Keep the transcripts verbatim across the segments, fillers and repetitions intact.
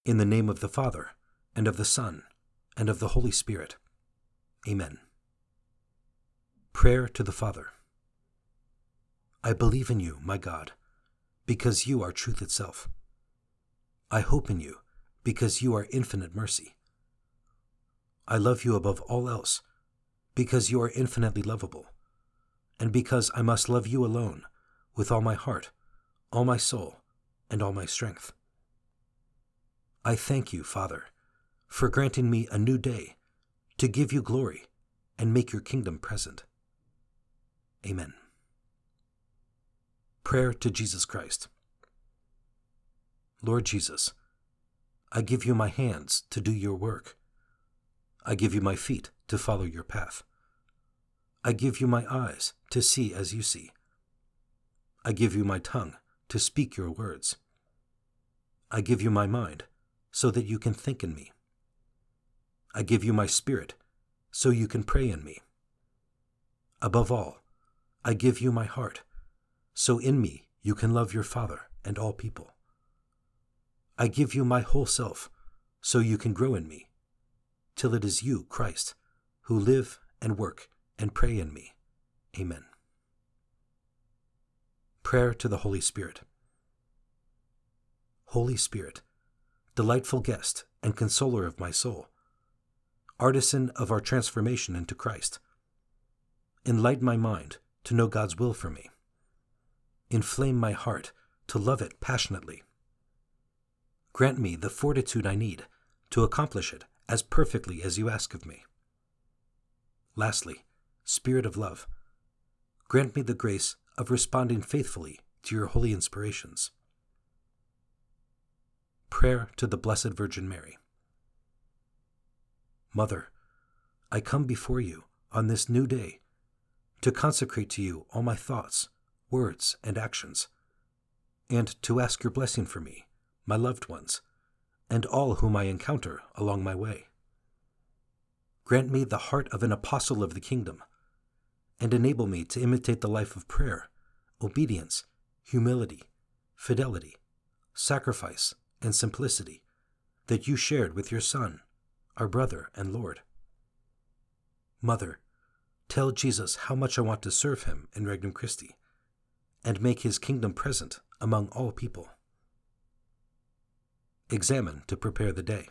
In the name of the Father, and of the Son, and of the Holy Spirit. Amen. Prayer to the Father. I believe in you, my God, because you are truth itself. I hope in you, because you are infinite mercy. I love you above all else, because you are infinitely lovable, and because I must love you alone, with all my heart, all my soul, and all my strength. I thank you, Father, for granting me a new day to give you glory and make your kingdom present. Amen. Prayer to Jesus Christ. Lord Jesus, I give you my hands to do your work. I give you my feet to follow your path. I give you my eyes to see as you see. I give you my tongue to speak your words. I give you my mind so that you can think in me. I give you my spirit so you can pray in me. Above all, I give you my heart, so in me you can love your Father and all people. I give you my whole self, so you can grow in me, till it is you, Christ, who live and work and pray in me. Amen. Prayer to the Holy Spirit. Holy Spirit, delightful guest and consoler of my soul, artisan of our transformation into Christ, enlighten my mind to know God's will for me. Inflame my heart to love it passionately. Grant me the fortitude I need to accomplish it as perfectly as you ask of me. Lastly, Spirit of love, grant me the grace of responding faithfully to your holy inspirations. Prayer to the Blessed Virgin Mary. Mother, I come before you on this new day to consecrate to you all my thoughts, words, and actions, and to ask your blessing for me, my loved ones, and all whom I encounter along my way. Grant me the heart of an apostle of the kingdom, and enable me to imitate the life of prayer, obedience, humility, fidelity, sacrifice, and simplicity that you shared with your Son, our brother and Lord. Mother, tell Jesus how much I want to serve him in Regnum Christi, and make his kingdom present among all people. Examine to prepare the day.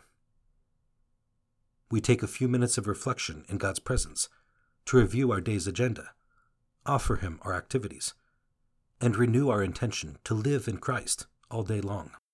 We take a few minutes of reflection in God's presence to review our day's agenda, offer him our activities, and renew our intention to live in Christ all day long.